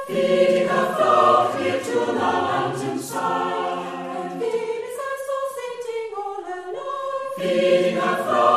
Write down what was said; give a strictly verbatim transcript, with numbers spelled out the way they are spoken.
feeding her flock here to the mountainside. And Phyllis I saw sitting all alone, feeding her flock.